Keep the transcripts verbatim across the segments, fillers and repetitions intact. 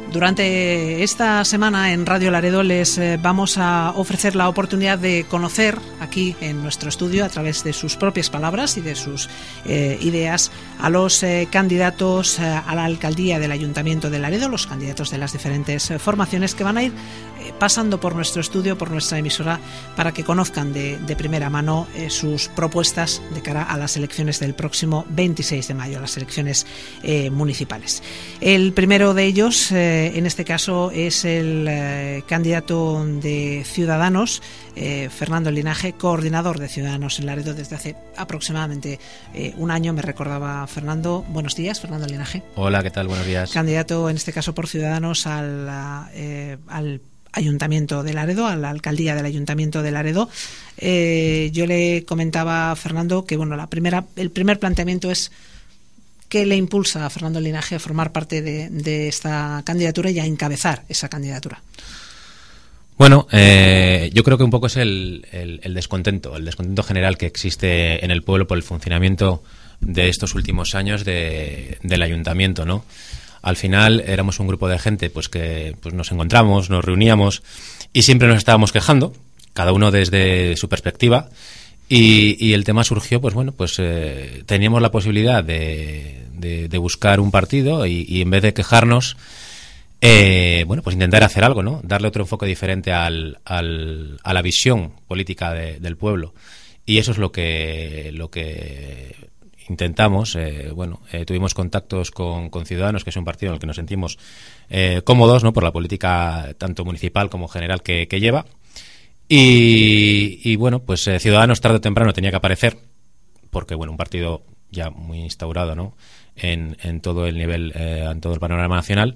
Durante esta semana en Radio Laredo les eh, vamos a ofrecer la oportunidad de conocer aquí en nuestro estudio, a través de sus propias palabras y de sus eh, ideas, a los eh, candidatos eh, a la alcaldía del Ayuntamiento de Laredo, los candidatos de las diferentes eh, formaciones que van a ir eh, pasando por nuestro estudio, por nuestra emisora, para que conozcan de, de primera mano eh, sus propuestas de cara a las elecciones del próximo veintiséis de mayo, las elecciones eh, municipales. El primero de ellos, eh, en este caso, es el eh, candidato de Ciudadanos, eh, Fernando Linaje, coordinador de Ciudadanos en Laredo desde hace aproximadamente eh, un año. Me recordaba Fernando. Buenos días, Fernando Linaje. Hola, ¿qué tal? Buenos días. Candidato, en este caso por Ciudadanos, al, eh, al Ayuntamiento de Laredo, a la alcaldía del Ayuntamiento de Laredo. Eh, yo le comentaba a Fernando que bueno, la primera, el primer planteamiento es: ¿qué le impulsa a Fernando Linaje a formar parte de, de esta candidatura y a encabezar esa candidatura? Bueno, eh, yo creo que un poco es el, el, el descontento, el descontento general que existe en el pueblo por el funcionamiento de estos últimos años de, del ayuntamiento, ¿no? Al final éramos un grupo de gente pues que pues nos encontramos, nos reuníamos y siempre nos estábamos quejando, cada uno desde su perspectiva. Y, y el tema surgió, pues bueno, pues eh, teníamos la posibilidad de, de, de buscar un partido y, y en vez de quejarnos, eh, bueno, pues intentar hacer algo, ¿no? Darle otro enfoque diferente al, al, a la visión política de, del pueblo. Y eso es lo que lo que intentamos. Eh, bueno, eh, tuvimos contactos con, con Ciudadanos, que es un partido en el que nos sentimos eh, cómodos, ¿no? Por la política tanto municipal como general que, que lleva. Y, y bueno, pues eh, Ciudadanos tarde o temprano tenía que aparecer, porque bueno, un partido ya muy instaurado, ¿no? En, en todo el nivel, eh, en todo el panorama nacional.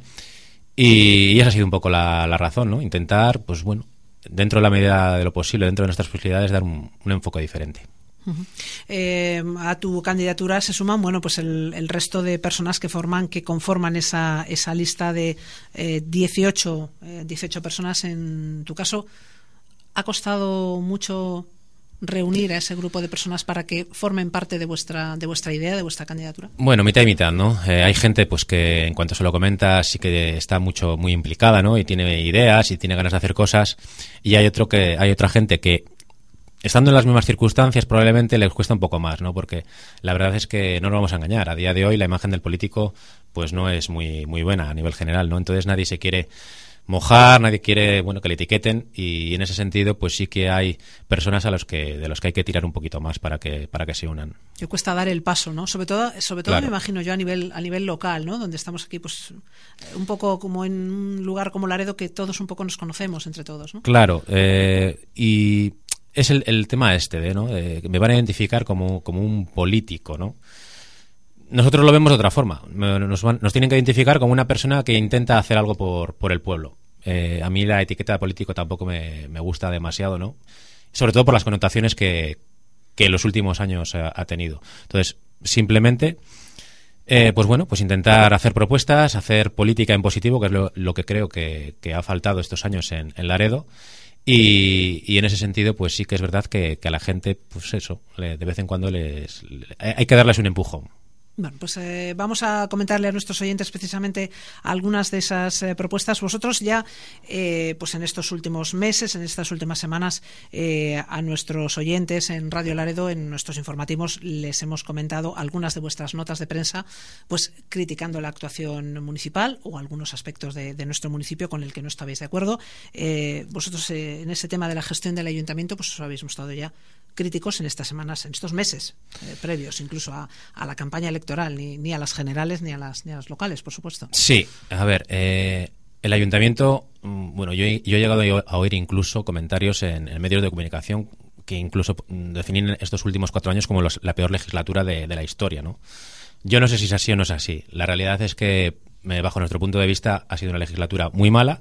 Y, y esa ha sido un poco la, la razón, ¿no? Intentar, pues bueno, dentro de la medida de lo posible, dentro de nuestras posibilidades, dar un, un enfoque diferente. Uh-huh. Eh, a tu candidatura se suman, bueno, pues el, el resto de personas que forman, que conforman esa, esa lista de eh, dieciocho, eh, dieciocho personas en tu caso. ¿Ha costado mucho reunir a ese grupo de personas para que formen parte de vuestra de vuestra idea, de vuestra candidatura? Bueno, mitad y mitad, ¿no? Eh, hay gente pues que en cuanto se lo comenta sí que está mucho muy implicada, ¿no? Y tiene ideas y tiene ganas de hacer cosas. Y hay otro que hay otra gente que, estando en las mismas circunstancias, probablemente les cuesta un poco más, ¿no? Porque la verdad es que no nos vamos a engañar. A día de hoy la imagen del político pues no es muy muy buena a nivel general, ¿no? Entonces nadie se quiere mojar, nadie quiere, bueno, que le etiqueten, y en ese sentido pues sí que hay personas a los que de los que hay que tirar un poquito más para que para que se unan. Que cuesta dar el paso, ¿no? Sobre todo sobre todo Claro. Me imagino yo a nivel a nivel local, ¿no? Donde estamos aquí pues un poco como en un lugar como Laredo, que todos un poco nos conocemos entre todos, ¿no? Claro, eh, y es el, el tema este, de, ¿no? Eh, me van a identificar como como un político, ¿no? Nosotros lo vemos de otra forma. Nos, van, nos tienen que identificar como una persona que intenta hacer algo por, por el pueblo. Eh, a mí la etiqueta de político tampoco me, me gusta demasiado, ¿no? Sobre todo por las connotaciones que, que en los últimos años ha, ha tenido. Entonces, simplemente, eh, pues bueno, pues intentar hacer propuestas, hacer política en positivo, que es lo, lo que creo que, que ha faltado estos años en, en Laredo. Y, y en ese sentido, pues sí que es verdad que, que a la gente, pues eso, le, de vez en cuando les, le, hay que darles un empujón. Bueno, pues eh, vamos a comentarle a nuestros oyentes precisamente algunas de esas eh, propuestas. Vosotros ya, eh, pues en estos últimos meses, en estas últimas semanas, eh, a nuestros oyentes en Radio Laredo, en nuestros informativos, les hemos comentado algunas de vuestras notas de prensa, pues criticando la actuación municipal o algunos aspectos de, de nuestro municipio con el que no estabais de acuerdo. Eh, vosotros eh, en ese tema de la gestión del ayuntamiento, pues os habéis mostrado ya críticos en estas semanas, en estos meses eh, previos incluso a, a la campaña electoral, ni, ni a las generales ni a las, ni a las locales, por supuesto. Sí, a ver, eh, el ayuntamiento, bueno, yo, yo he llegado a oír incluso comentarios en, en medios de comunicación que incluso definen estos últimos cuatro años como los, la peor legislatura de, de la historia, ¿no? Yo no sé si es así o no es así. La realidad es que, eh, bajo nuestro punto de vista, ha sido una legislatura muy mala.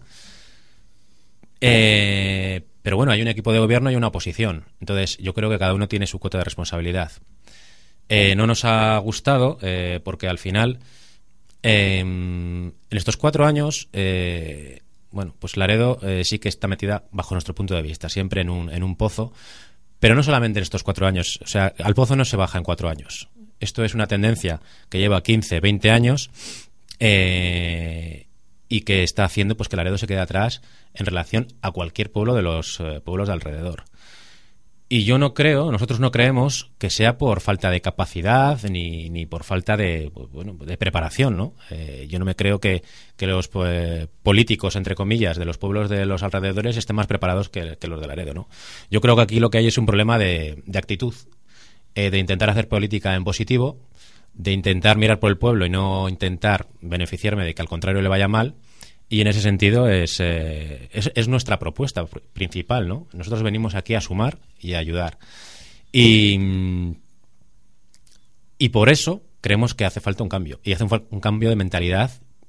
Eh, pero bueno, hay un equipo de gobierno y una oposición. Entonces, yo creo que cada uno tiene su cuota de responsabilidad. Eh, no nos ha gustado eh, porque al final, eh, en estos cuatro años, eh, bueno, pues Laredo eh, sí que está metida, bajo nuestro punto de vista, siempre en un, en un pozo. Pero no solamente en estos cuatro años. O sea, al pozo no se baja en cuatro años. Esto es una tendencia que lleva quince, veinte años. Eh, y que está haciendo pues que Laredo se quede atrás en relación a cualquier pueblo de los eh, pueblos de alrededor. Y yo no creo, nosotros no creemos que sea por falta de capacidad ni, ni por falta de, bueno, de preparación, ¿no? Eh, yo no me creo que, que los pues, políticos, entre comillas, de los pueblos de los alrededores estén más preparados que, que los de Laredo, ¿no? Yo creo que aquí lo que hay es un problema de, de actitud, eh, de intentar hacer política en positivo, de intentar mirar por el pueblo y no intentar beneficiarme de que al contrario le vaya mal. Y en ese sentido es, eh, es, es nuestra propuesta principal, ¿no? Nosotros venimos aquí a sumar y a ayudar. Y, y por eso creemos que hace falta un cambio. Y hace un, un cambio de mentalidad,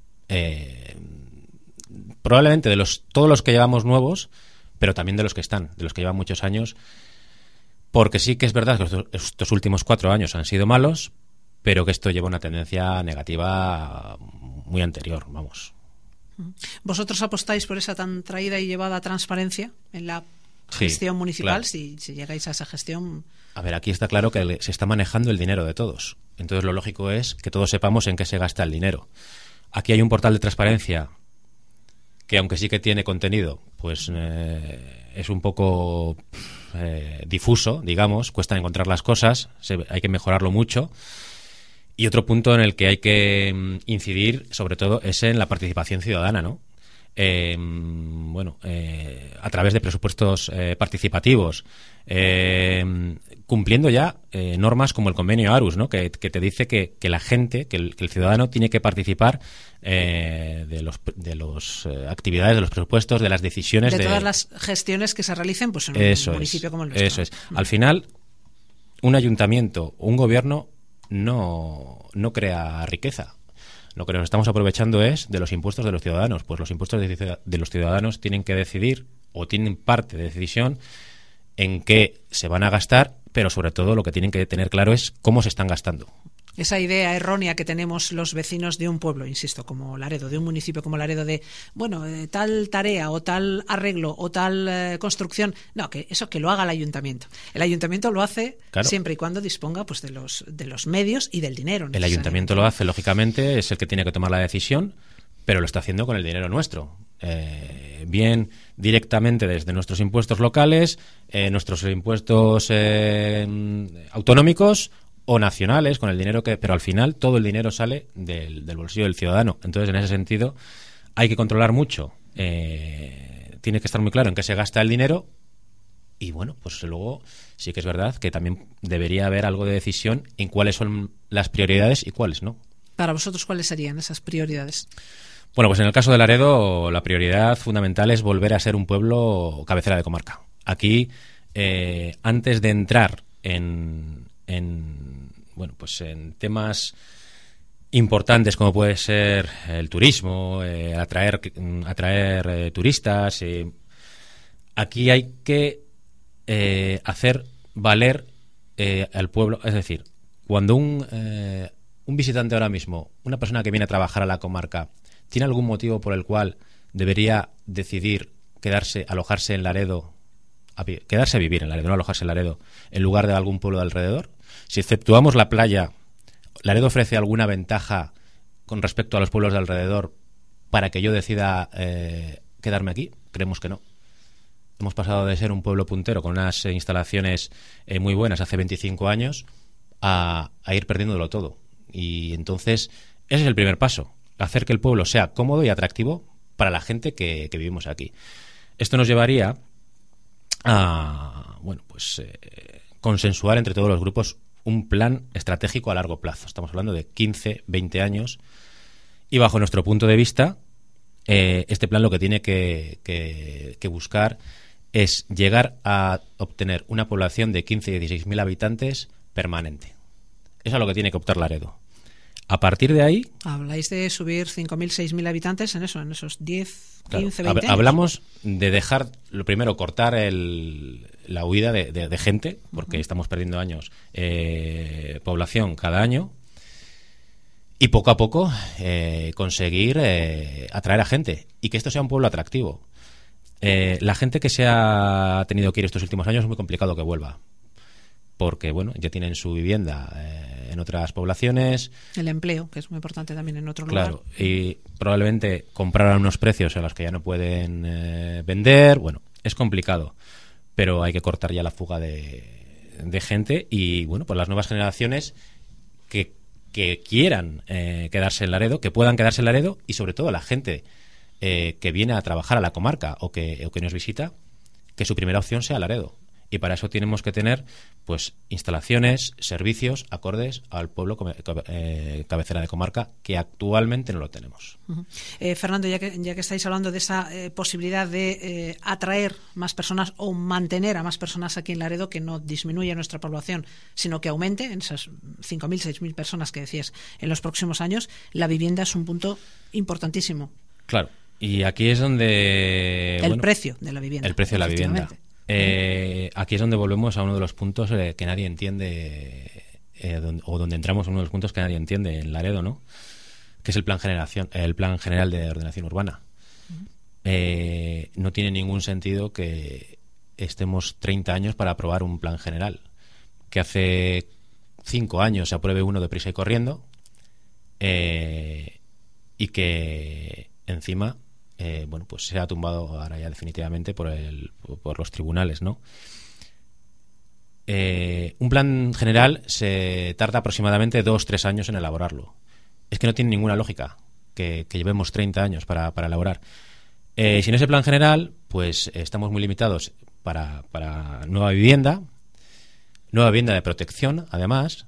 eh, probablemente de los todos los que llevamos nuevos, pero también de los que están, de los que llevan muchos años. Porque sí que es verdad que estos, estos últimos cuatro años han sido malos, pero que esto lleva una tendencia negativa muy anterior, vamos. ¿Vosotros apostáis por esa tan traída y llevada transparencia en la gestión sí, municipal? Claro. Si, si llegáis a esa gestión... A ver, aquí está claro que se está manejando el dinero de todos. Entonces lo lógico es que todos sepamos en qué se gasta el dinero. Aquí hay un portal de transparencia que, aunque sí que tiene contenido, pues eh, es un poco eh, difuso, digamos, cuesta encontrar las cosas, se, hay que mejorarlo mucho. Y otro punto en el que hay que incidir, sobre todo, es en la participación ciudadana, ¿no? Eh, bueno, eh, a través de presupuestos eh, participativos, eh, cumpliendo ya eh, normas como el convenio Aarhus, ¿no? Que, que te dice que, que la gente, que el, que el ciudadano tiene que participar eh, de los de los eh, actividades, de los presupuestos, de las decisiones de, de todas las gestiones que se realicen, pues en eso un municipio es, como el nuestro. Eso es. Al final, un ayuntamiento, un gobierno no, no crea riqueza. Lo que nos estamos aprovechando es de los impuestos de los ciudadanos. Pues los impuestos de, de los ciudadanos tienen que decidir, o tienen parte de decisión, en qué se van a gastar, pero sobre todo lo que tienen que tener claro es cómo se están gastando. Esa idea errónea que tenemos los vecinos de un pueblo, insisto, como Laredo, de un municipio como Laredo, de, bueno, eh, tal tarea o tal arreglo o tal eh, construcción, no, que eso que lo haga el ayuntamiento. El ayuntamiento lo hace claro. siempre y cuando disponga pues de los de los medios y del dinero. El ayuntamiento lo hace, lógicamente, es el que tiene que tomar la decisión, pero lo está haciendo con el dinero nuestro. Eh, bien directamente desde nuestros impuestos locales, eh, nuestros impuestos eh, autonómicos o nacionales, con el dinero que... Pero al final todo el dinero sale del, del bolsillo del ciudadano. Entonces, en ese sentido, hay que controlar mucho. Eh, tiene que estar muy claro en qué se gasta el dinero. Y bueno, pues luego sí que es verdad que también debería haber algo de decisión en cuáles son las prioridades y cuáles no. Para vosotros, ¿cuáles serían esas prioridades? Bueno, pues en el caso de Laredo, la prioridad fundamental es volver a ser un pueblo cabecera de comarca. Aquí, eh, antes de entrar en... en bueno pues en temas importantes como puede ser el turismo, eh, atraer atraer eh, turistas, eh, aquí hay que eh, hacer valer eh, al pueblo, es decir, cuando un eh, un visitante ahora mismo, una persona que viene a trabajar a la comarca, tiene algún motivo por el cual debería decidir quedarse, alojarse en Laredo, a, quedarse a vivir en Laredo, no alojarse en Laredo, en lugar de algún pueblo de alrededor. Si exceptuamos la playa, ¿Laredo ofrece alguna ventaja con respecto a los pueblos de alrededor para que yo decida eh, quedarme aquí? Creemos que no. Hemos pasado de ser un pueblo puntero con unas instalaciones eh, muy buenas hace veinticinco años a, a ir perdiéndolo todo. Y entonces ese es el primer paso, hacer que el pueblo sea cómodo y atractivo para la gente que, que vivimos aquí. Esto nos llevaría a, bueno, pues eh, consensuar entre todos los grupos un plan estratégico a largo plazo. Estamos hablando de quince, veinte años. Y bajo nuestro punto de vista, eh, este plan lo que tiene que, que, que buscar es llegar a obtener una población de quince y dieciséis mil habitantes permanente. Eso es a lo que tiene que optar Laredo. A partir de ahí... Habláis de subir cinco mil, seis mil habitantes en eso, en esos diez, quince, claro, veinte años. Hablamos de dejar, lo primero, cortar el, la huida de, de, de gente, porque uh-huh. estamos perdiendo años, eh, población cada año, y poco a poco eh, conseguir eh, atraer a gente y que esto sea un pueblo atractivo. Eh, la gente que se ha tenido que ir estos últimos años es muy complicado que vuelva. porque bueno, ya tienen su vivienda eh, en otras poblaciones. El empleo, que es muy importante también en otro claro, lugar. Claro, y probablemente compraran unos precios a los que ya no pueden eh, vender. Bueno, es complicado, pero hay que cortar ya la fuga de, de gente y bueno, pues las nuevas generaciones que, que quieran eh, quedarse en Laredo, que puedan quedarse en Laredo, y sobre todo la gente eh, que viene a trabajar a la comarca o que, o que nos visita, que su primera opción sea Laredo. Y para eso tenemos que tener pues instalaciones, servicios acordes al pueblo eh, cabecera de comarca, que actualmente no lo tenemos. Uh-huh. eh, Fernando, ya que, ya que estáis hablando de esa eh, posibilidad de eh, atraer más personas o mantener a más personas aquí en Laredo, que no disminuya nuestra población, sino que aumente en esas cinco mil, seis mil personas que decías en los próximos años, la vivienda es un punto importantísimo. Claro, y aquí es donde... El bueno, precio de la vivienda. El precio de la vivienda. Eh, aquí es donde volvemos a uno de los puntos eh, que nadie entiende, eh, donde, o donde entramos a uno de los puntos que nadie entiende en Laredo, ¿no? Que es el plan generación, el plan general de ordenación urbana. Uh-huh. Eh, no tiene ningún sentido que estemos treinta años para aprobar un plan general, que hace cinco años se apruebe uno deprisa y corriendo, eh, y que encima Eh, bueno, pues se ha tumbado ahora ya definitivamente por el, por los tribunales, ¿no? Eh, un plan general se tarda aproximadamente dos, tres años en elaborarlo. Es que no tiene ninguna lógica que, que llevemos treinta años para, para elaborar. Eh, sin ese plan general, pues estamos muy limitados para, para nueva vivienda, nueva vivienda de protección, además,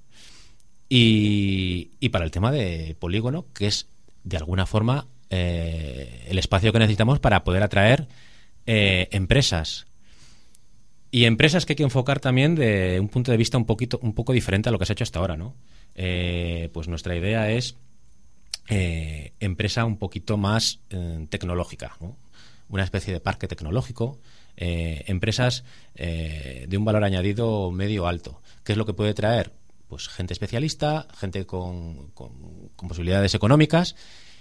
y, y para el tema de polígono, que es de alguna forma Eh, el espacio que necesitamos para poder atraer eh, empresas, y empresas que hay que enfocar también de un punto de vista un poquito un poco diferente a lo que se ha hecho hasta ahora, ¿no? Eh, pues nuestra idea es eh, empresa un poquito más eh, tecnológica, ¿no? Una especie de parque tecnológico, eh, empresas eh, de un valor añadido medio alto. ¿Qué es lo que puede traer? Pues gente especialista, gente con, con, con posibilidades económicas.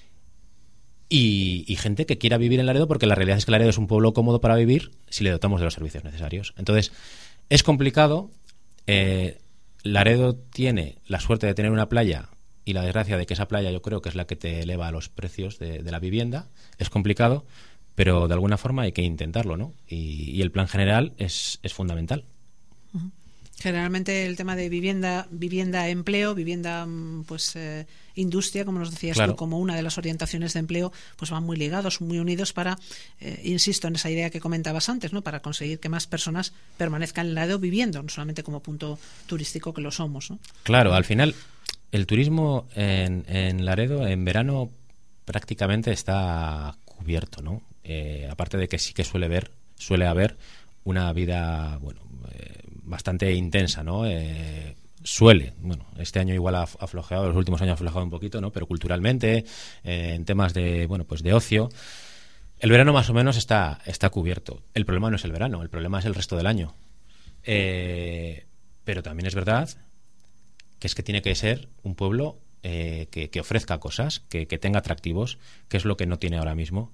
Y, y gente que quiera vivir en Laredo, porque la realidad es que Laredo es un pueblo cómodo para vivir si le dotamos de los servicios necesarios. Entonces, es complicado. Eh, Laredo tiene la suerte de tener una playa y la desgracia de que esa playa yo creo que es la que te eleva los precios de, de la vivienda. Es complicado, pero de alguna forma hay que intentarlo, ¿no? Y, y el plan general es, es fundamental. Uh-huh. Generalmente el tema de vivienda, vivienda, empleo, vivienda, pues eh, industria, como nos decías claro. tú, como una de las orientaciones de empleo, pues van muy ligados, muy unidos para, eh, insisto en esa idea que comentabas antes, ¿no? Para conseguir que más personas permanezcan en Laredo viviendo, no solamente como punto turístico que lo somos, ¿no? Claro, al final el turismo en, en Laredo en verano prácticamente está cubierto, ¿no? Eh, aparte de que sí que suele ver, suele haber una vida, bueno, eh, bastante intensa, ¿no? Eh, suele, bueno, este año igual ha aflojado, los últimos años ha aflojado un poquito, ¿no? Pero culturalmente, eh, en temas de, bueno, pues de ocio, el verano más o menos está, está cubierto. El problema no es el verano, el problema es el resto del año. Eh, pero también es verdad que es que tiene que ser un pueblo eh, que, que ofrezca cosas, que, que tenga atractivos, que es lo que no tiene ahora mismo.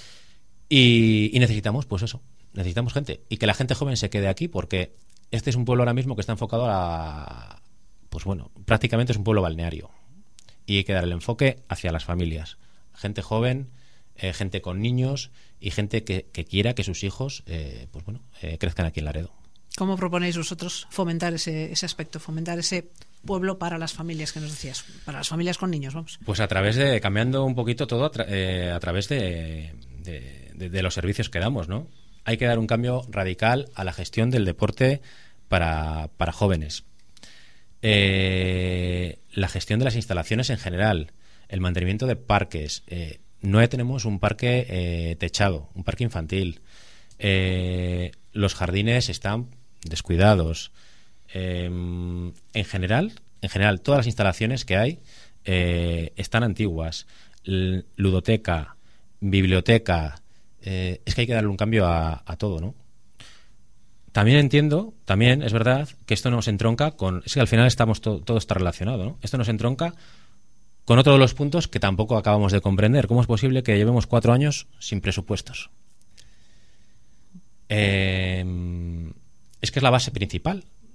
Y, y necesitamos, pues eso, necesitamos gente. Y que la gente joven se quede aquí, porque este es un pueblo ahora mismo que está enfocado a... Pues bueno, prácticamente es un pueblo balneario. Y hay que dar el enfoque hacia las familias. Gente joven, eh, gente con niños y gente que, que quiera que sus hijos eh, pues bueno, eh, crezcan aquí en Laredo. ¿Cómo proponéis vosotros fomentar ese, ese aspecto, fomentar ese pueblo para las familias que nos decías, para las familias con niños, vamos? Pues a través de, cambiando un poquito todo, a, tra- eh, a través de, de, de, de los servicios que damos, ¿no? Hay que dar un cambio radical a la gestión del deporte para, para jóvenes. Eh, la gestión de las instalaciones en general, el mantenimiento de parques. Eh, no tenemos un parque eh, techado, un parque infantil. Eh, los jardines están descuidados. Eh, en general, en general, todas las instalaciones que hay eh, están antiguas. L- ludoteca, biblioteca. Eh, es que hay que darle un cambio a, a todo, ¿no? También entiendo, también es verdad que esto nos entronca con... Es que al final estamos to, todo está relacionado, ¿no? Esto nos entronca con otro de los puntos que tampoco acabamos de comprender. ¿Cómo es posible que llevemos cuatro años sin presupuestos? Eh, es que es la base principal.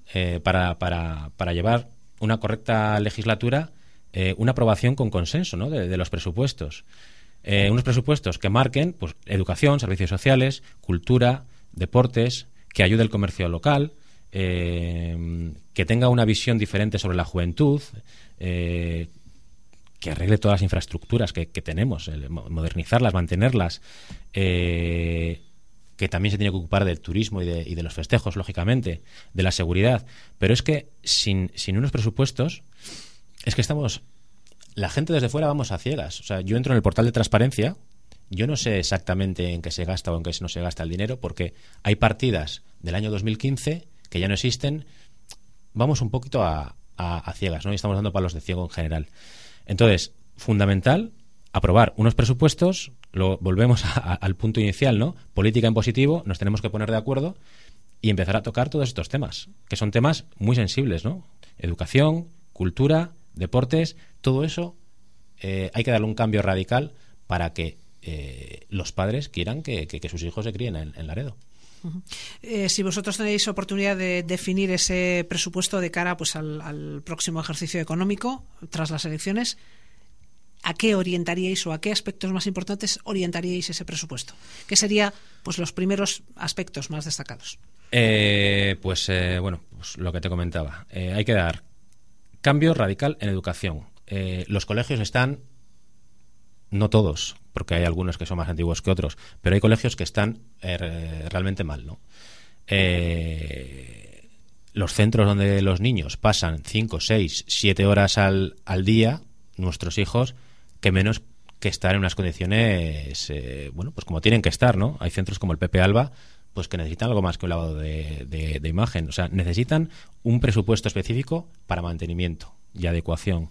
eh, para, para, para llevar una correcta legislatura, eh, una aprobación con consenso, ¿no?, de, de los presupuestos. Eh, unos presupuestos que marquen, pues, educación, servicios sociales, cultura, deportes, que ayude el comercio local, eh, que tenga una visión diferente sobre la juventud, eh, que arregle todas las infraestructuras que, que tenemos, el, modernizarlas, mantenerlas, eh, que también se tiene que ocupar del turismo y de, y de los festejos, lógicamente, de la seguridad. Pero es que sin, sin unos presupuestos, es que estamos... La gente desde fuera vamos a ciegas. O sea, yo entro en el portal de transparencia, yo no sé exactamente en qué se gasta o en qué no se gasta el dinero, porque hay partidas del año dos mil quince que ya no existen. Vamos un poquito a, a, a ciegas, ¿no? Y estamos dando palos de ciego en general. Entonces, fundamental, aprobar unos presupuestos, lo volvemos a, a, al punto inicial, ¿no? Política en positivo, nos tenemos que poner de acuerdo y empezar a tocar todos estos temas, que son temas muy sensibles, ¿no? Educación, cultura, deportes, todo eso eh, hay que darle un cambio radical para que eh, los padres quieran que, que, que sus hijos se críen en, en Laredo. Uh-huh. Eh, si vosotros tenéis oportunidad de definir ese presupuesto de cara, pues, al, al próximo ejercicio económico tras las elecciones, ¿a qué orientaríais o a qué aspectos más importantes orientaríais ese presupuesto? ¿Qué sería, pues, los primeros aspectos más destacados? Eh, pues eh, bueno, pues lo que te comentaba. Eh, hay que dar cambio radical en educación. Eh, los colegios están, no todos, porque hay algunos que son más antiguos que otros, pero hay colegios que están eh, realmente mal, ¿no? Eh, los centros donde los niños pasan cinco, seis, siete horas al, al día, nuestros hijos, que menos que estar en unas condiciones, eh, bueno, pues como tienen que estar, ¿no? Hay centros como el Pepe Alba, pues que necesitan algo más que un lavado de, de, de imagen. O sea, necesitan un presupuesto específico para mantenimiento y adecuación.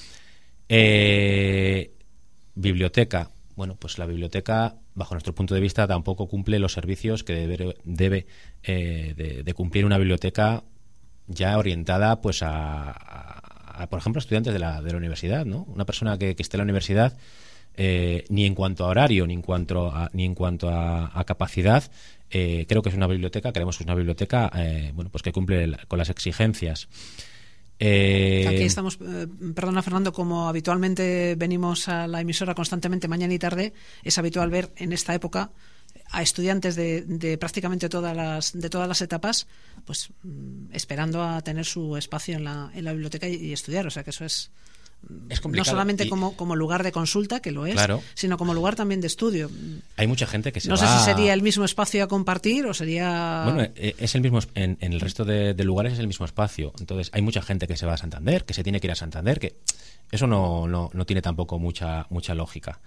Eh, biblioteca. Bueno, pues la biblioteca, bajo nuestro punto de vista, tampoco cumple los servicios que debe, debe eh, de, de cumplir una biblioteca ya orientada, pues, a, a, a por ejemplo, a estudiantes de la, de la universidad, ¿no? Una persona que, que esté en la universidad, eh, ni en cuanto a horario, ni en cuanto a, ni en cuanto a, a capacidad, Eh, creo que es una biblioteca, creemos que es una biblioteca eh, bueno, pues que cumple la, con las exigencias. Eh, Aquí estamos, eh, perdona Fernando, como habitualmente venimos a la emisora constantemente mañana y tarde, es habitual ver en esta época a estudiantes de, de prácticamente todas las de todas las etapas, pues esperando a tener su espacio en la, en la biblioteca y, y estudiar. O sea que eso es... Es complicado. No solamente y, como, como lugar de consulta, que lo es, claro, sino como lugar también de estudio. Hay mucha gente que se no va... No sé si sería el mismo espacio a compartir o sería... Bueno, es el mismo, en, en el resto de, de lugares es el mismo espacio. Entonces hay mucha gente que se va a Santander, que se tiene que ir a Santander, que eso no, no, no tiene tampoco mucha, mucha lógica.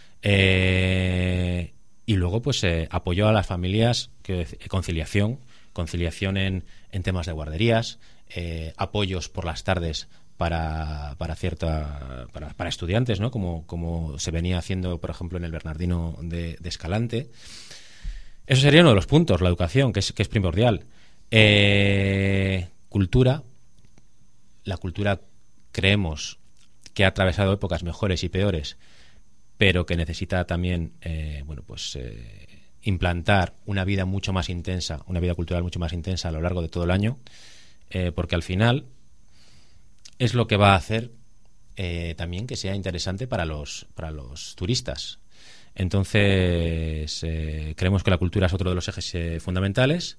Eh, y luego, pues, eh, apoyo a las familias, que, conciliación, conciliación en, en temas de guarderías, eh, apoyos por las tardes para para cierta para, para estudiantes, ¿no? Como, como se venía haciendo, por ejemplo, en el Bernardino de, de Escalante. Eso sería uno de los puntos, la educación, que es, que es primordial. Eh, cultura. La cultura, creemos que ha atravesado épocas mejores y peores, pero que necesita también, eh, bueno, pues eh, implantar una vida mucho más intensa, una vida cultural mucho más intensa a lo largo de todo el año, eh, porque al final es lo que va a hacer eh, también que sea interesante para los para los turistas. Entonces, eh, creemos que la cultura es otro de los ejes eh, fundamentales.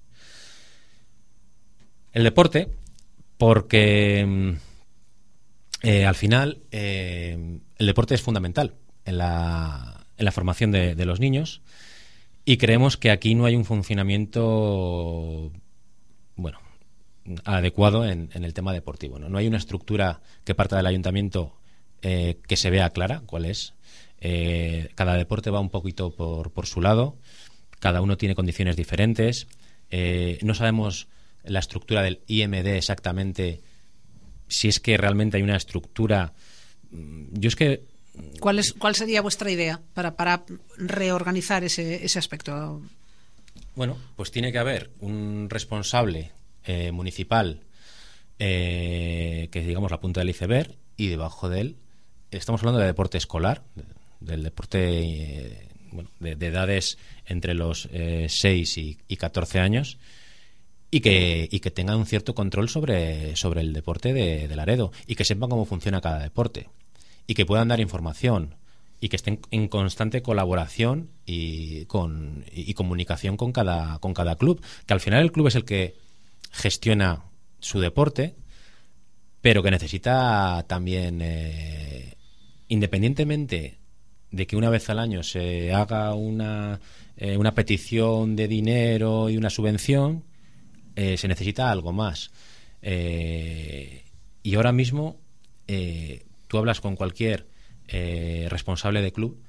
El deporte, porque eh, al final eh, el deporte es fundamental en la, en la formación de, de los niños, y creemos que aquí no hay un funcionamiento, bueno, adecuado en, en el tema deportivo, ¿no? No hay una estructura que parta del ayuntamiento eh, que se vea clara cuál es. Eh, cada deporte va un poquito por, por su lado, cada uno tiene condiciones diferentes, eh, no sabemos la estructura del I M D exactamente, si es que realmente hay una estructura. Yo es que... ¿Cuál es cuál sería vuestra idea para, para reorganizar ese, ese aspecto? Bueno, pues tiene que haber un responsable Eh, municipal, eh, que es, digamos, la punta del iceberg, y debajo de él estamos hablando de deporte escolar, de, del deporte eh, bueno, de, de edades entre los eh, seis y, y catorce años, y que, y que tengan un cierto control sobre, sobre el deporte de, de Laredo y que sepan cómo funciona cada deporte y que puedan dar información y que estén en constante colaboración y, con, y, y comunicación con cada, con cada club, que al final el club es el que gestiona su deporte, pero que necesita también, eh, independientemente de que una vez al año se haga una, eh, una petición de dinero y una subvención, eh, se necesita algo más. Eh, y ahora mismo eh, tú hablas con cualquier eh, responsable de club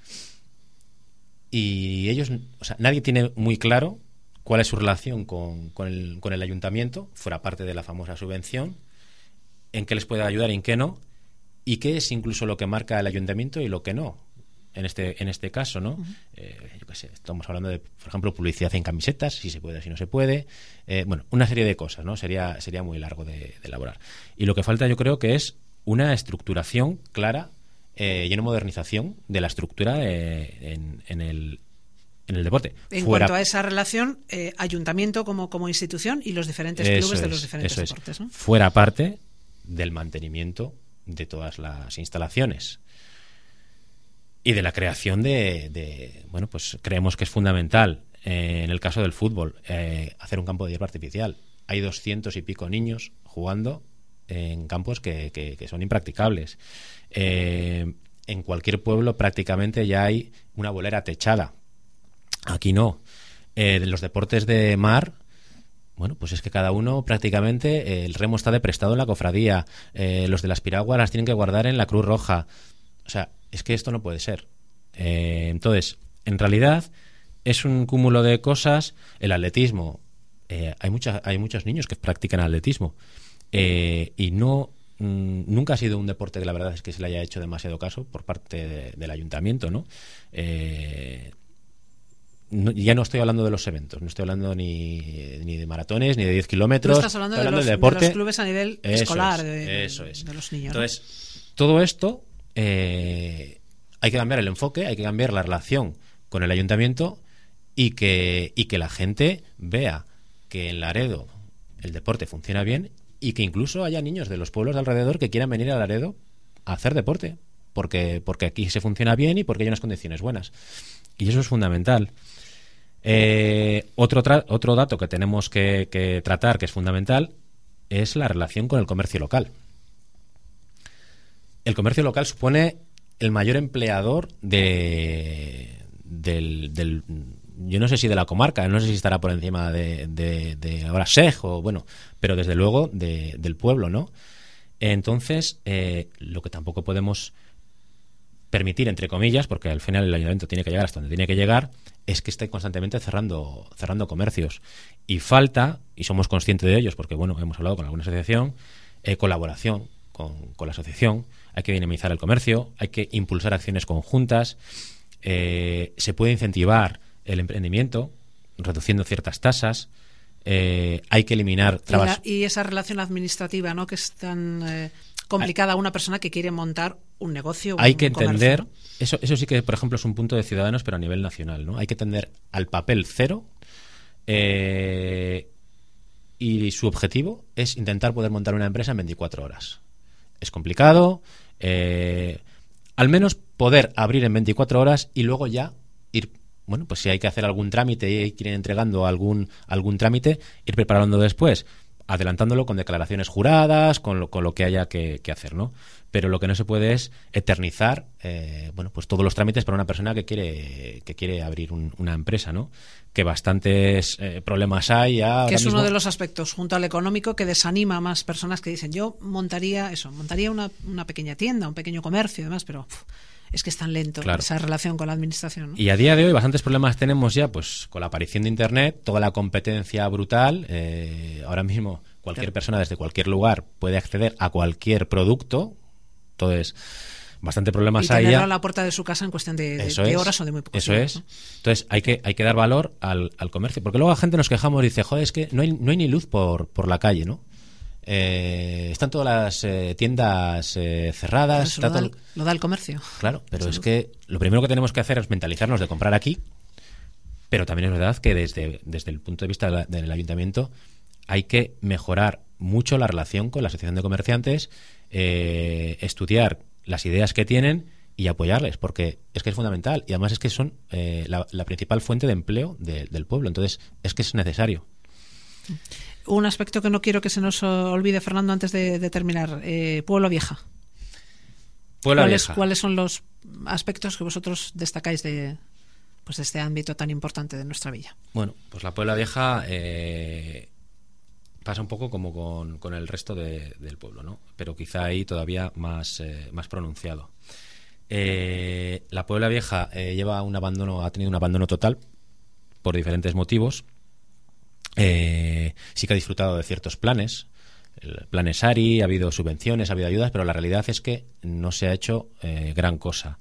y ellos, o sea, nadie tiene muy claro cuál es su relación con, con, el, con el ayuntamiento, fuera parte de la famosa subvención, en qué les puede ayudar y en qué no, y qué es incluso lo que marca el ayuntamiento y lo que no. En este en este caso, ¿no? Uh-huh. Eh, yo qué sé, estamos hablando de, por ejemplo, publicidad en camisetas, si se puede, si no se puede. Eh, bueno, una serie de cosas, ¿no? Sería sería muy largo de, de elaborar. Y lo que falta, yo creo, que es una estructuración clara eh, y una modernización de la estructura eh, en, en el en el deporte. En Fuera... cuanto a esa relación, eh, ayuntamiento como, como institución y los diferentes eso clubes es, de los diferentes eso deportes, es. ¿no? Fuera parte del mantenimiento de todas las instalaciones. Y de la creación de, de, bueno, pues creemos que es fundamental, eh, en el caso del fútbol, eh, hacer un campo de hierba artificial. Hay doscientos y pico niños jugando en campos que, que, que son impracticables. Eh, en cualquier pueblo prácticamente ya hay una bolera techada. Aquí no. Eh, de los deportes de mar, bueno, pues es que cada uno prácticamente, eh, el remo está de prestado en la cofradía, eh, los de las piraguas las tienen que guardar en la Cruz Roja. O sea, es que esto no puede ser. Eh, entonces, en realidad, es un cúmulo de cosas. El atletismo, eh, hay, mucha, hay muchos niños que practican atletismo eh, y no mm, nunca ha sido un deporte que la verdad es que se le haya hecho demasiado caso por parte de, del ayuntamiento, ¿no? Eh, No, ya no estoy hablando de los eventos, no estoy hablando ni, ni de maratones, ni de diez kilómetros. Tú estás hablando, de, hablando los, del deporte. de los clubes a nivel eso escolar, es, de, eso es. de los niños. Entonces, ¿no? todo esto eh, hay que cambiar el enfoque, hay que cambiar la relación con el ayuntamiento y que, y que la gente vea que en Laredo el deporte funciona bien y que incluso haya niños de los pueblos de alrededor que quieran venir a Laredo a hacer deporte, porque, porque aquí se funciona bien y porque hay unas condiciones buenas. Y eso es fundamental. Eh, otro, tra- otro dato que tenemos que, que tratar, que es fundamental, es la relación con el comercio local. El comercio local supone el mayor empleador de, del, del, yo no sé si de la comarca, no sé si estará por encima de, de, de ahora S E G o bueno, pero desde luego de, del pueblo, ¿no? Entonces, eh, lo que tampoco podemos permitir, entre comillas, porque al final el ayuntamiento tiene que llegar hasta donde tiene que llegar, es que esté constantemente cerrando cerrando comercios. Y falta, y somos conscientes de ellos, porque bueno, hemos hablado con alguna asociación, eh, colaboración con, con la asociación, hay que dinamizar el comercio, hay que impulsar acciones conjuntas, eh, se puede incentivar el emprendimiento, reduciendo ciertas tasas, eh, hay que eliminar trabas. Y, la, y esa relación administrativa, ¿no?, que es tan eh, complicada a una persona que quiere montar un negocio. Hay un, que un comercio, entender, ¿no? eso, eso sí que, por ejemplo, es un punto de Ciudadanos, pero a nivel nacional, ¿no? Hay que tender al papel cero, eh, y su objetivo es intentar poder montar una empresa en veinticuatro horas. Es complicado, eh, al menos poder abrir en veinticuatro horas y luego ya ir, bueno, pues si hay que hacer algún trámite y ir entregando algún, algún trámite, ir preparando después, adelantándolo con declaraciones juradas, con lo, con lo que haya que, que hacer, ¿no? Pero lo que no se puede es eternizar, eh, bueno, pues todos los trámites para una persona que quiere que quiere abrir un, una empresa, ¿no? Que bastantes eh, problemas hay ya. Que es mismo. Uno de los aspectos, junto al económico, que desanima a más personas que dicen, yo montaría eso, montaría una, una pequeña tienda, un pequeño comercio y demás, pero uf, es que es tan lento, claro, esa relación con la administración, ¿no? Y a día de hoy bastantes problemas tenemos ya, pues con la aparición de Internet, toda la competencia brutal. Eh, ahora mismo cualquier claro. persona desde cualquier lugar puede acceder a cualquier producto. Entonces, bastante problemas hay. Y tenerlo ya. a la puerta de su casa en cuestión de, de, eso de es, horas o de muy pocos Eso días, es. ¿no? Entonces, hay que hay que dar valor al, al comercio. Porque luego la gente nos quejamos y dice, joder, es que no hay, no hay ni luz por, por la calle, ¿no? Eh, están todas las eh, tiendas eh, cerradas. Lo da, todo... el, lo da el comercio. Claro, pero Esa es luz. que lo primero que tenemos que hacer es mentalizarnos de comprar aquí. Pero también es verdad que desde, desde el punto de vista de la, del ayuntamiento hay que mejorar mucho la relación con la asociación de comerciantes, eh, estudiar las ideas que tienen y apoyarles, porque es que es fundamental y además es que son eh, la, la principal fuente de empleo de, del pueblo, entonces es que es necesario. Un aspecto que no quiero que se nos olvide, Fernando, antes de, de terminar, eh, Puebla Vieja. Puebla ¿Cuáles, Vieja. ¿Cuáles son los aspectos que vosotros destacáis de, pues, de este ámbito tan importante de nuestra villa? Bueno, pues la Puebla Vieja eh, pasa un poco como con, con el resto de, del pueblo, ¿no? Pero quizá ahí todavía más, eh, más pronunciado. Eh, la Puebla Vieja eh, lleva un abandono, ha tenido un abandono total por diferentes motivos. Eh, sí que ha disfrutado de ciertos planes, el plan ESARI, ha habido subvenciones, ha habido ayudas, pero la realidad es que no se ha hecho eh, gran cosa.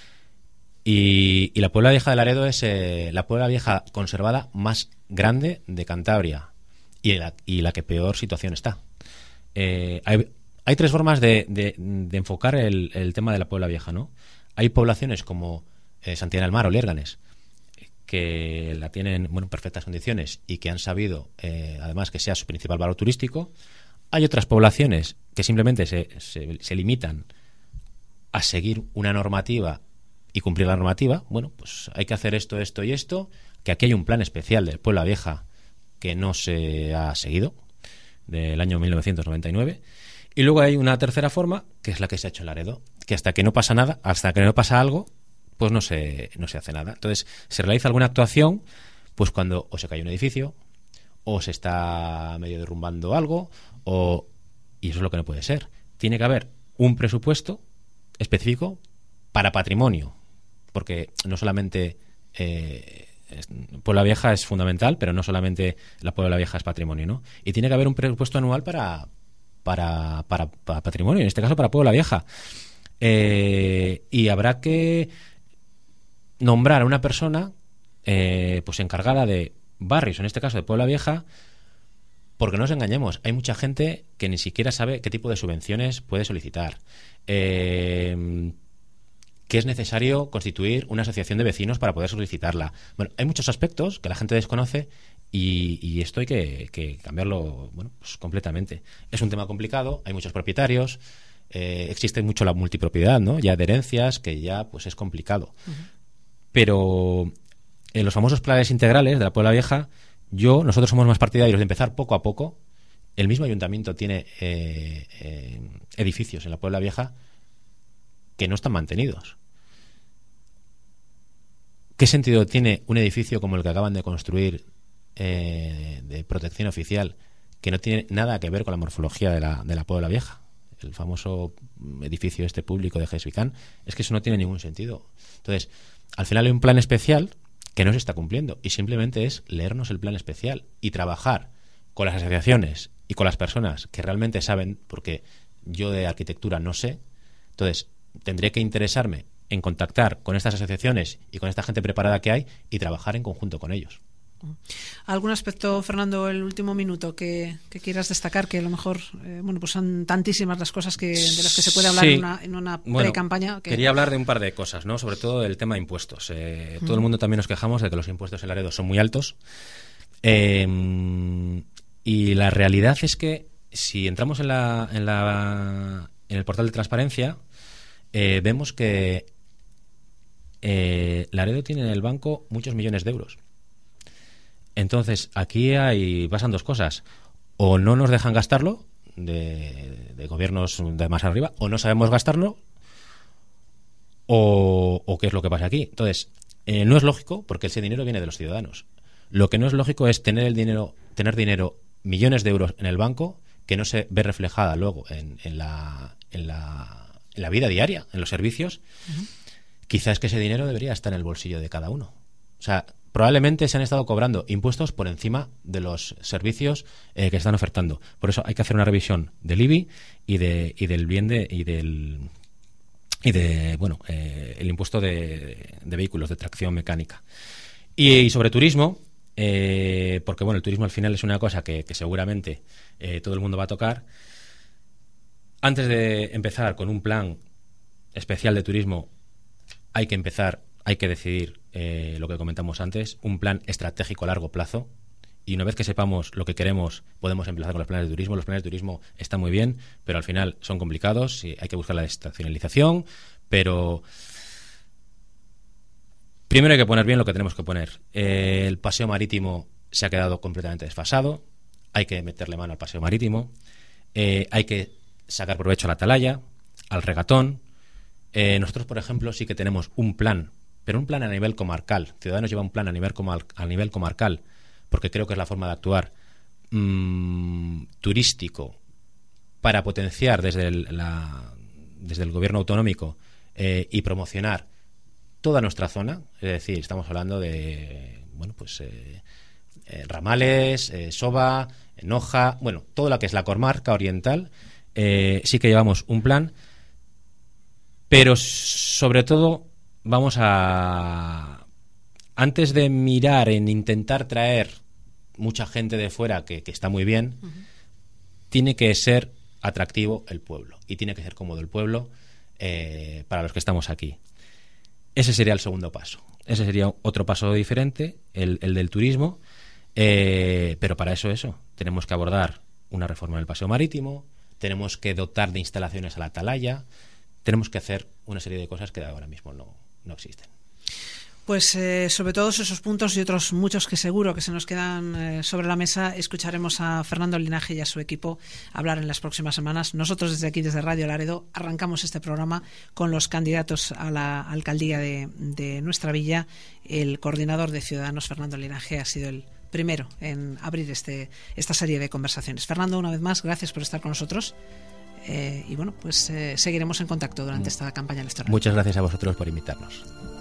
Y, y la Puebla Vieja de Laredo es eh, la Puebla Vieja conservada más grande de Cantabria y la, y la que peor situación está. Eh, hay, hay tres formas de, de, de enfocar el, el tema de la Puebla Vieja, ¿no? Hay poblaciones como eh, Santillana del Mar o Lérganes, que la tienen, bueno, en perfectas condiciones y que han sabido, eh, además, que sea su principal valor turístico. Hay otras poblaciones que simplemente se, se, se limitan a seguir una normativa y cumplir la normativa. Bueno, pues hay que hacer esto, esto y esto, que aquí hay un plan especial de Puebla Vieja que no se ha seguido, del año mil novecientos noventa y nueve. Y luego hay una tercera forma, que es la que se ha hecho en Laredo, que hasta que no pasa nada, hasta que no pasa algo, pues no se, no se hace nada. Entonces, se realiza alguna actuación pues cuando o se cae un edificio, o se está medio derrumbando algo, o y eso es lo que no puede ser. Tiene que haber un presupuesto específico para patrimonio, porque no solamente eh, es, Puebla Vieja es fundamental, pero no solamente la Puebla Vieja es patrimonio, ¿no? Y tiene que haber un presupuesto anual para, para, para, para patrimonio, en este caso para Puebla Vieja. Eh, y habrá que nombrar a una persona eh, pues encargada de barrios, en este caso de Puebla Vieja, porque no nos engañemos, hay mucha gente que ni siquiera sabe qué tipo de subvenciones puede solicitar, eh, que es necesario constituir una asociación de vecinos para poder solicitarla. Bueno, hay muchos aspectos que la gente desconoce y, y esto hay que, que cambiarlo, bueno, pues completamente. Es un tema complicado, hay muchos propietarios, eh, existe mucho la multipropiedad, ¿no? Ya de herencias, que ya pues es complicado. Uh-huh. Pero en los famosos planes integrales de la Puebla Vieja, yo, nosotros somos más partidarios de empezar poco a poco. El mismo ayuntamiento tiene eh, eh, edificios en la Puebla Vieja que no están mantenidos. ¿Qué sentido tiene un edificio como el que acaban de construir eh, de protección oficial, que no tiene nada que ver con la morfología de la, de la Puebla Vieja? El famoso edificio este público de Gesvicán, es que eso no tiene ningún sentido. Entonces, al final hay un plan especial que no se está cumpliendo y simplemente es leernos el plan especial y trabajar con las asociaciones y con las personas que realmente saben, porque yo de arquitectura no sé. Entonces, tendré que interesarme en contactar con estas asociaciones y con esta gente preparada que hay y trabajar en conjunto con ellos. ¿Algún aspecto, Fernando, el último minuto que, que quieras destacar? Que a lo mejor, eh, bueno, pues son tantísimas las cosas que de las que se puede hablar sí. en una, en una bueno, pre-campaña. Que... Quería hablar de un par de cosas, ¿no? Sobre todo el tema de impuestos. Eh, mm. Todo el mundo también nos quejamos de que los impuestos en Laredo son muy altos. Eh, y la realidad es que si entramos en la, en la en el portal de transparencia, eh, vemos que eh, Laredo tiene en el banco muchos millones de euros. Entonces, aquí hay pasan dos cosas. O no nos dejan gastarlo, de, de gobiernos de más arriba, o no sabemos gastarlo, o, o qué es lo que pasa aquí. Entonces, eh, no es lógico, porque ese dinero viene de los ciudadanos. Lo que no es lógico es tener el dinero, tener dinero, millones de euros en el banco, que no se ve reflejada luego en, en, la, en, la, en la vida diaria, en los servicios. Uh-huh. Quizás que ese dinero debería estar en el bolsillo de cada uno. O sea, probablemente se han estado cobrando impuestos por encima de los servicios eh, que están ofertando. Por eso hay que hacer una revisión del I B I y de y del bien de y del y de bueno eh, el impuesto de, de vehículos de tracción mecánica. Y, y sobre turismo, eh, porque bueno, el turismo al final es una cosa que, que seguramente eh, todo el mundo va a tocar. Antes de empezar con un plan especial de turismo, hay que empezar, hay que decidir eh, lo que comentamos antes, un plan estratégico a largo plazo y una vez que sepamos lo que queremos, podemos empezar con los planes de turismo. Los planes de turismo están muy bien, pero al final son complicados y hay que buscar la estacionalización, pero primero hay que poner bien lo que tenemos que poner. Eh, el paseo marítimo se ha quedado completamente desfasado, hay que meterle mano al paseo marítimo, eh, hay que sacar provecho a la atalaya, al regatón. Eh, nosotros, por ejemplo, sí que tenemos un plan, pero un plan a nivel comarcal. Ciudadanos lleva un plan a nivel, comar- a nivel comarcal, porque creo que es la forma de actuar mmm, turístico para potenciar desde el, la, desde el gobierno autonómico eh, y promocionar toda nuestra zona. Es decir, estamos hablando de bueno pues eh, eh, Ramales, eh, Soba, Noja, bueno, toda la que es la comarca oriental. Eh, sí que llevamos un plan, pero sobre todo vamos a, antes de mirar en intentar traer mucha gente de fuera, que, que está muy bien, uh-huh. tiene que ser atractivo el pueblo y tiene que ser cómodo el pueblo eh, para los que estamos aquí. Ese sería el segundo paso. Ese sería otro paso diferente, el, el del turismo, eh, pero para eso eso tenemos que abordar una reforma del paseo marítimo, tenemos que dotar de instalaciones a la atalaya, tenemos que hacer una serie de cosas que ahora mismo no, no existen. Pues eh, sobre todos esos puntos y otros muchos que seguro que se nos quedan eh, sobre la mesa, escucharemos a Fernando Linaje y a su equipo hablar en las próximas semanas. Nosotros desde aquí, desde Radio Laredo, arrancamos este programa con los candidatos a la alcaldía de, de nuestra villa. El coordinador de Ciudadanos, Fernando Linaje, ha sido el primero en abrir este esta serie de conversaciones. Fernando, una vez más, gracias por estar con nosotros. Eh, y bueno, pues eh, seguiremos en contacto durante esta campaña electoral. Muchas gracias a vosotros por invitarnos.